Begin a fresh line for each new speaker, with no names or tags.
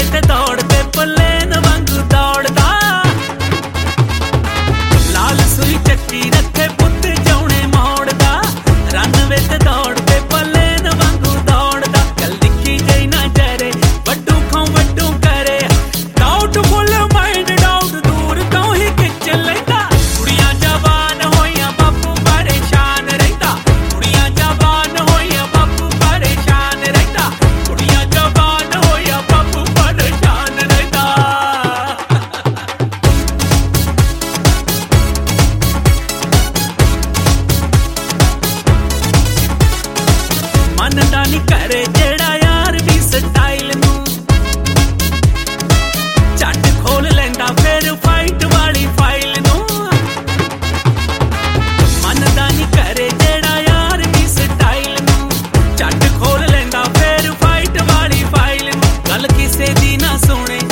ते दौड़ते पलेन वांगू दौड़दा लाल सुई चक्की रखे पुत जौने मोड़दा रनवे ते दौड़ते पलेन वांगू दौड़दा कल दिखी गई ना डरे वड्डू खां वड्डू करे डाउट फुल माइंड डाउट दूर तो ही खिच लेंदा कुड़ियां जवान होइयां बापू परेशान रहंदा कुड़ियां जवान होइयां बापू परेशान रहंदा कुड़ियां जवान होइयां बापू परेशान रहंदा मनदा नहीं करे जेड़ा यार भी स्टाइल नू झट खोल लेंदा फिर फाइट वाली फाइल नू मनदा नहीं करे जेड़ा यार भी स्टाइल नू झट खोल लेंदा फिर फाइट वाली फाइल नू गल किसे दी ना सुने